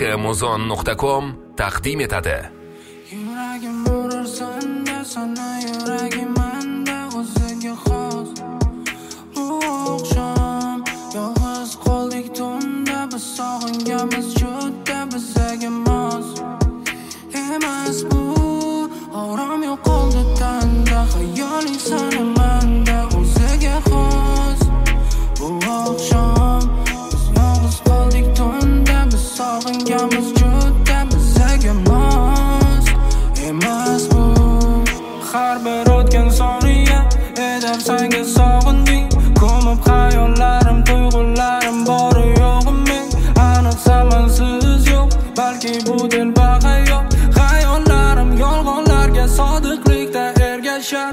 muzon.com taqdim etadi. Yuragim urar sanda, sana yuragim menda o'ziga xos. Bu oqshom yolg'iz qoldik tunda, biz sog'inganmiz juda bizaga mos. Emas bu orom yo'qoldi tanda, xayoling sana menda o'ziga xos. Bu oqshom biz yolg'iz qoldik tunda, biz sog'inganmiz juda bizaga mos. Emas bu har bir o'tgan soniya edar senga sog'indim, ko'mib xayollarim, tuyg'ularim bor yo'g'im men. Aniq zamansiz yo'q, balki bu dil baxayo. Xayollarim yolg'onlarga sodiqlikda ergashar.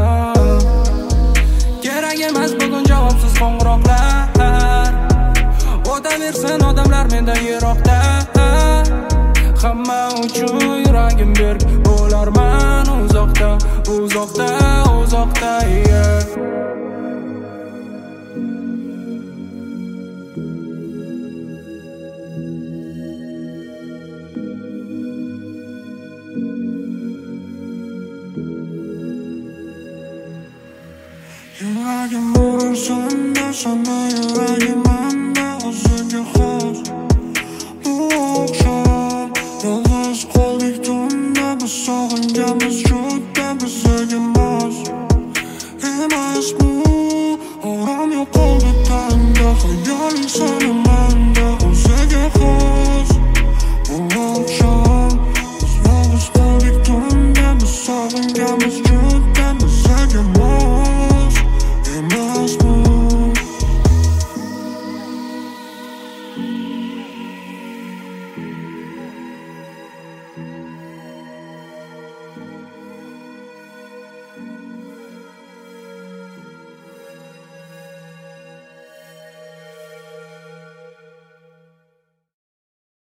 Kerak emas bugun javobsiz qo'ng'iroqlar, o'taversin odamlar mendan yiroqda. Hamma uchun yuragim berk bo'larman uzoqda, uzoqda, uzoqda, Yuragim urar sanda, sana yuragim menda o'ziga xos. Bu oqshom yolg'iz qoldik tunda, biz sog'inganmiz juda bizaga mos. Emas bu orom yo'qoldi tanda, xayoling sana menda o'ziga xos. Bu oqshom biz yolg'iz qoldik